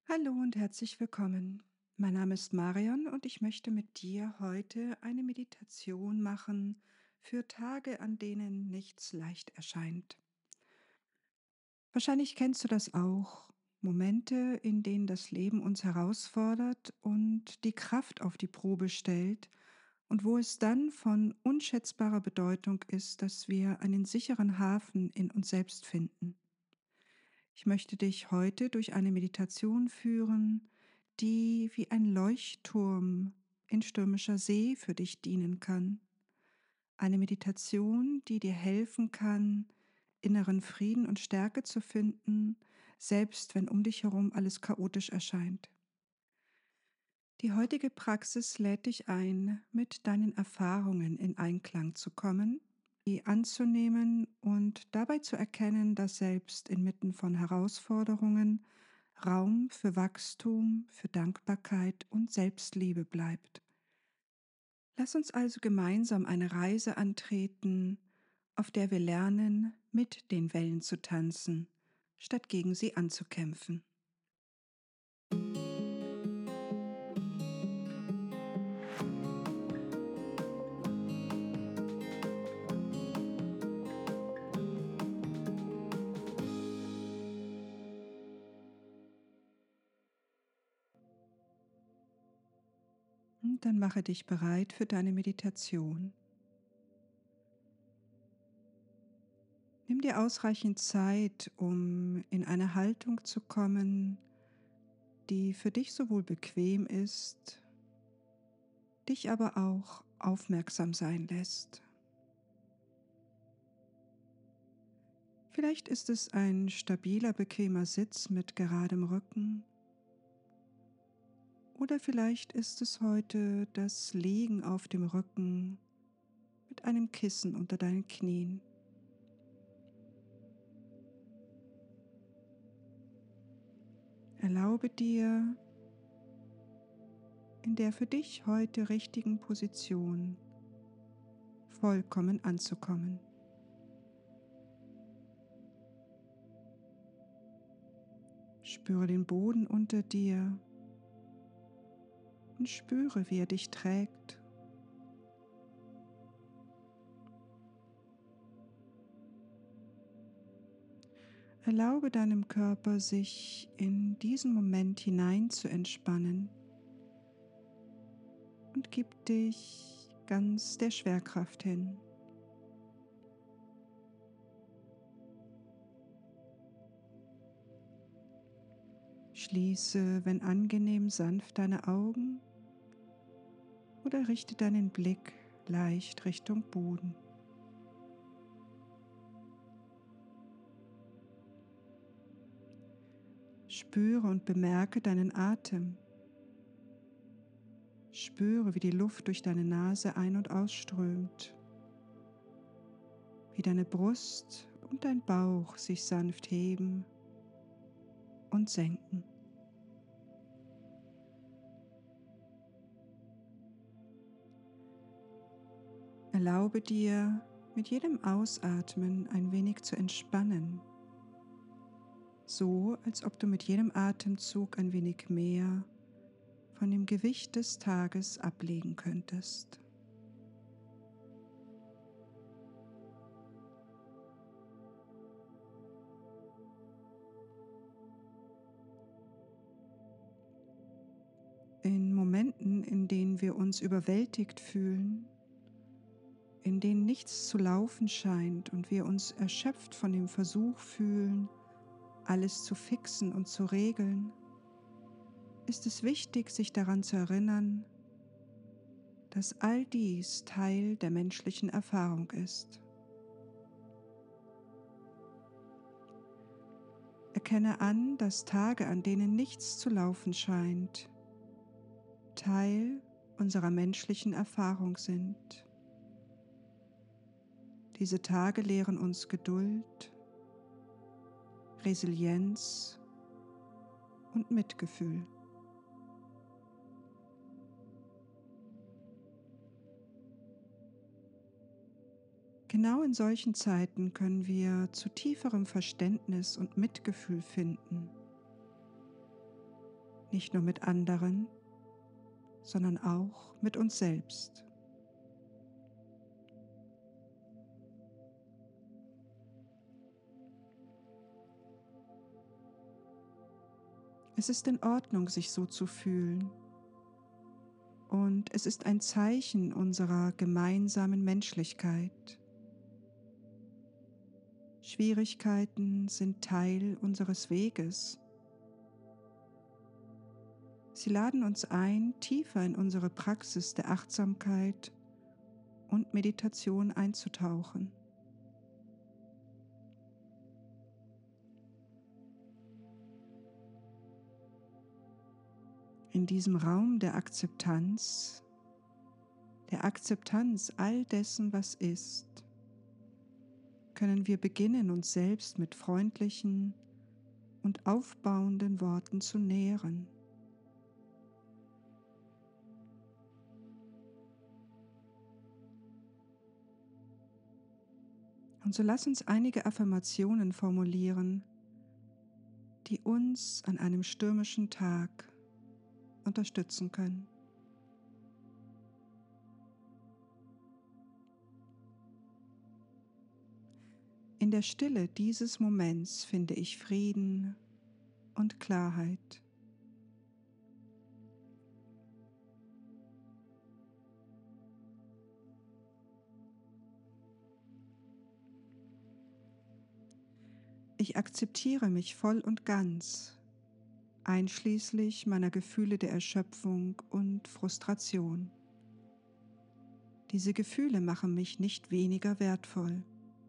Hallo und herzlich willkommen. Mein Name ist Marion und ich möchte mit dir heute eine Meditation machen für Tage, an denen nichts leicht erscheint. Wahrscheinlich kennst du das auch. Momente, in denen das Leben uns herausfordert und die Kraft auf die Probe stellt und wo es dann von unschätzbarer Bedeutung ist, dass wir einen sicheren Hafen in uns selbst finden. Ich möchte dich heute durch eine Meditation führen, die wie ein Leuchtturm in stürmischer See für dich dienen kann. Eine Meditation, die dir helfen kann, inneren Frieden und Stärke zu finden, selbst wenn um dich herum alles chaotisch erscheint. Die heutige Praxis lädt dich ein, mit deinen Erfahrungen in Einklang zu kommen, die anzunehmen und dabei zu erkennen, dass selbst inmitten von Herausforderungen Raum für Wachstum, für Dankbarkeit und Selbstliebe bleibt. Lass uns also gemeinsam eine Reise antreten, auf der wir lernen, mit den Wellen zu tanzen, statt gegen sie anzukämpfen. Und dann mache dich bereit für deine Meditation. Nimm dir ausreichend Zeit, um in eine Haltung zu kommen, die für dich sowohl bequem ist, dich aber auch aufmerksam sein lässt. Vielleicht ist es ein stabiler, bequemer Sitz mit geradem Rücken oder vielleicht ist es heute das Liegen auf dem Rücken mit einem Kissen unter deinen Knien. Erlaube dir, in der für dich heute richtigen Position vollkommen anzukommen. Spüre den Boden unter dir und spüre, wie er dich trägt. Erlaube deinem Körper, sich in diesen Moment hinein zu entspannen und gib dich ganz der Schwerkraft hin. Schließe, wenn angenehm, sanft deine Augen oder richte deinen Blick leicht Richtung Boden. Spüre und bemerke deinen Atem. Spüre, wie die Luft durch deine Nase ein- und ausströmt, wie deine Brust und dein Bauch sich sanft heben und senken. Erlaube dir, mit jedem Ausatmen ein wenig zu entspannen, so als ob du mit jedem Atemzug ein wenig mehr von dem Gewicht des Tages ablegen könntest. In Momenten, in denen wir uns überwältigt fühlen, in denen nichts zu laufen scheint und wir uns erschöpft von dem Versuch fühlen, alles zu fixen und zu regeln, ist es wichtig, sich daran zu erinnern, dass all dies Teil der menschlichen Erfahrung ist. Erkenne an, dass Tage, an denen nichts zu laufen scheint, Teil unserer menschlichen Erfahrung sind. Diese Tage lehren uns Geduld, Resilienz und Mitgefühl. Genau in solchen Zeiten können wir zu tieferem Verständnis und Mitgefühl finden. nicht nur mit anderen, sondern auch mit uns selbst. Es ist in Ordnung, sich so zu fühlen, und es ist ein Zeichen unserer gemeinsamen Menschlichkeit. Schwierigkeiten sind Teil unseres Weges. Sie laden uns ein, tiefer in unsere Praxis der Achtsamkeit und Meditation einzutauchen. In diesem Raum der Akzeptanz all dessen, was ist, können wir beginnen, uns selbst mit freundlichen und aufbauenden Worten zu nähren. Und so lass uns einige Affirmationen formulieren, die uns an einem stürmischen Tag unterstützen können. In der Stille dieses Moments finde ich Frieden und Klarheit. Ich akzeptiere mich voll und ganz, einschließlich meiner Gefühle der Erschöpfung und Frustration. Diese Gefühle machen mich nicht weniger wertvoll.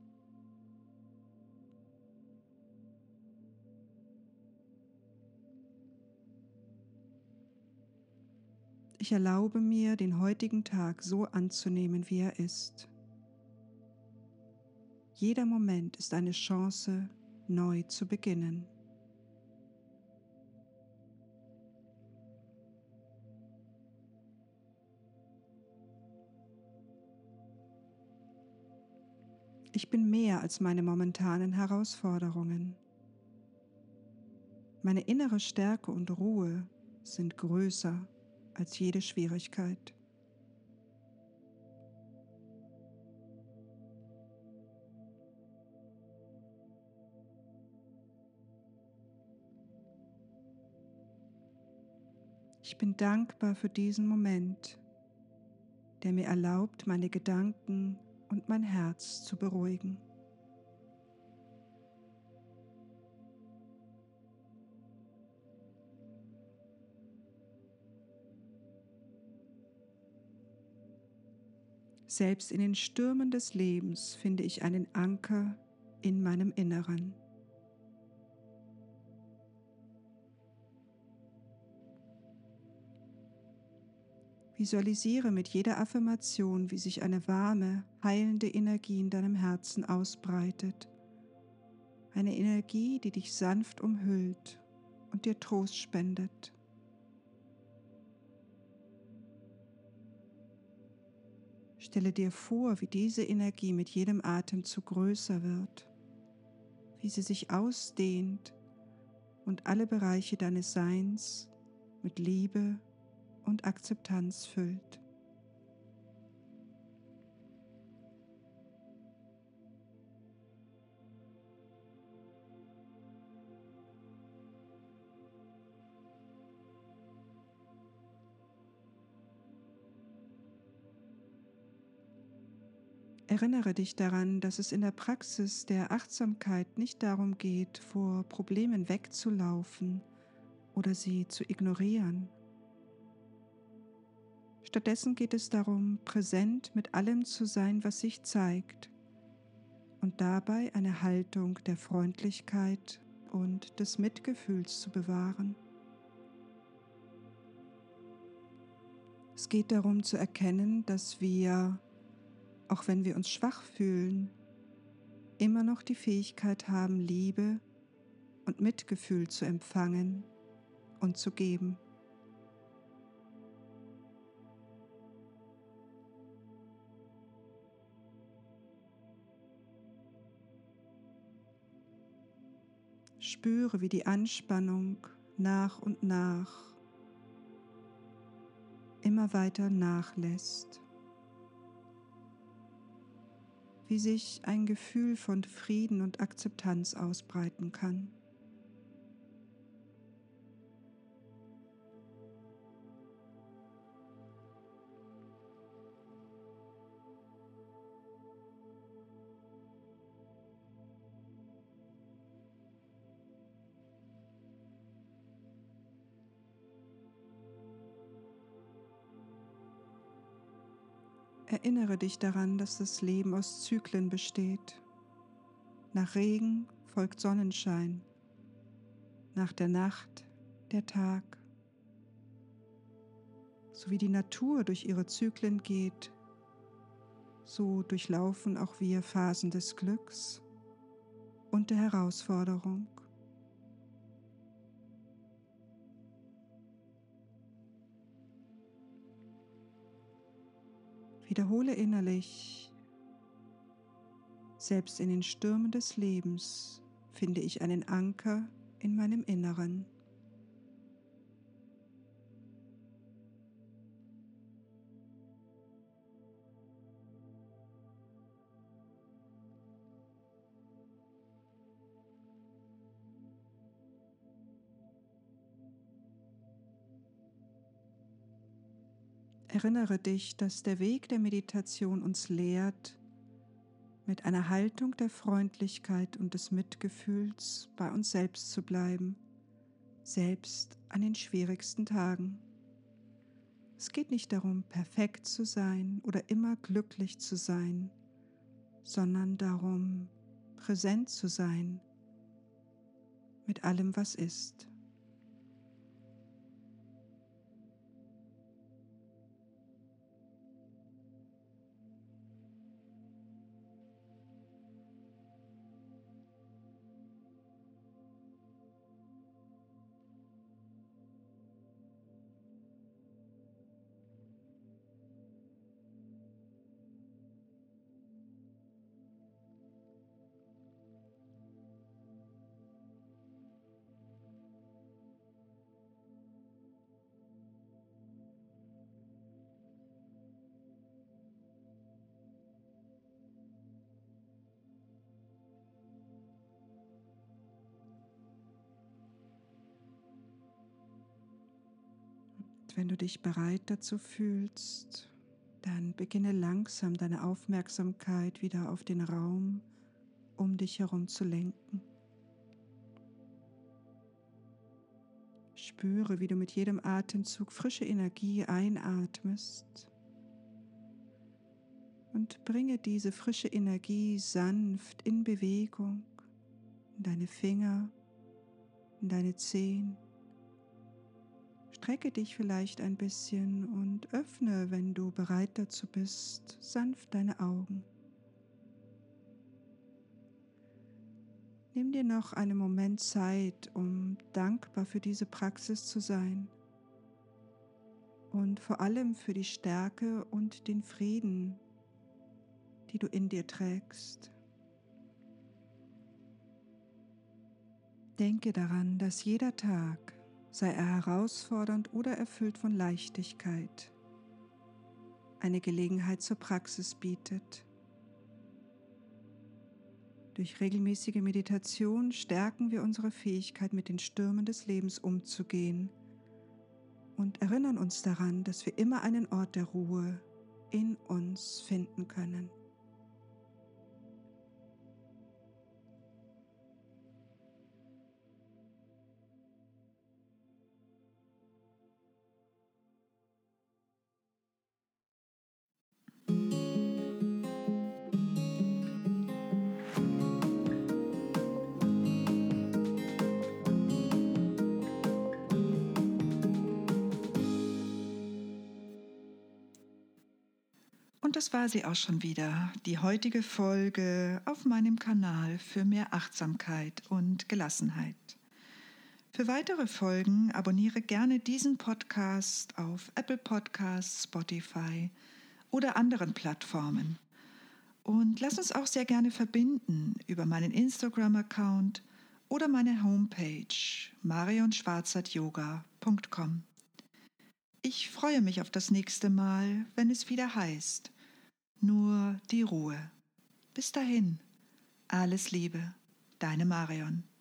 Ich erlaube mir, den heutigen Tag so anzunehmen, wie er ist. Jeder Moment ist eine Chance, neu zu beginnen. Ich bin mehr als meine momentanen Herausforderungen. Meine innere Stärke und Ruhe sind größer als jede Schwierigkeit. Ich bin dankbar für diesen Moment, der mir erlaubt, meine Gedanken und mein Herz zu beruhigen. Selbst in den Stürmen des Lebens finde ich einen Anker in meinem Inneren. Visualisiere mit jeder Affirmation, wie sich eine warme, heilende Energie in deinem Herzen ausbreitet. Eine Energie, die dich sanft umhüllt und dir Trost spendet. Stelle dir vor, wie diese Energie mit jedem Atemzug größer wird, wie sie sich ausdehnt und alle Bereiche deines Seins mit Liebe und Akzeptanz füllt. Erinnere dich daran, dass es in der Praxis der Achtsamkeit nicht darum geht, vor Problemen wegzulaufen oder sie zu ignorieren. Stattdessen geht es darum, präsent mit allem zu sein, was sich zeigt, und dabei eine Haltung der Freundlichkeit und des Mitgefühls zu bewahren. Es geht darum zu erkennen, dass wir, auch wenn wir uns schwach fühlen, immer noch die Fähigkeit haben, Liebe und Mitgefühl zu empfangen und zu geben. Spüre, wie die Anspannung nach und nach immer weiter nachlässt, wie sich ein Gefühl von Frieden und Akzeptanz ausbreiten kann. Erinnere dich daran, dass das Leben aus Zyklen besteht. Nach Regen folgt Sonnenschein, nach der Nacht der Tag. So wie die Natur durch ihre Zyklen geht, so durchlaufen auch wir Phasen des Glücks und der Herausforderung. Wiederhole innerlich: Selbst in den Stürmen des Lebens finde ich einen Anker in meinem Inneren. Erinnere dich, dass der Weg der Meditation uns lehrt, mit einer Haltung der Freundlichkeit und des Mitgefühls bei uns selbst zu bleiben, selbst an den schwierigsten Tagen. Es geht nicht darum, perfekt zu sein oder immer glücklich zu sein, sondern darum, präsent zu sein mit allem, was ist. Wenn du dich bereit dazu fühlst, dann beginne langsam deine Aufmerksamkeit wieder auf den Raum um dich herum zu lenken. Spüre, wie du mit jedem Atemzug frische Energie einatmest und bringe diese frische Energie sanft in Bewegung in deine Finger, in deine Zehen. Strecke dich vielleicht ein bisschen und öffne, wenn du bereit dazu bist, sanft deine Augen. Nimm dir noch einen Moment Zeit, um dankbar für diese Praxis zu sein und vor allem für die Stärke und den Frieden, die du in dir trägst. Denke daran, dass jeder Tag, sei er herausfordernd oder erfüllt von Leichtigkeit, eine Gelegenheit zur Praxis bietet. Durch regelmäßige Meditation stärken wir unsere Fähigkeit, mit den Stürmen des Lebens umzugehen und erinnern uns daran, dass wir immer einen Ort der Ruhe in uns finden können. Und das war sie auch schon wieder, die heutige Folge auf meinem Kanal für mehr Achtsamkeit und Gelassenheit. Für weitere Folgen abonniere gerne diesen Podcast auf Apple Podcasts, Spotify oder anderen Plattformen. Und lass uns auch sehr gerne verbinden über meinen Instagram-Account oder meine Homepage marionschwarzert-yoga.com. Ich freue mich auf das nächste Mal, wenn es wieder heißt, nur die Ruhe. Bis dahin, alles Liebe, deine Marion.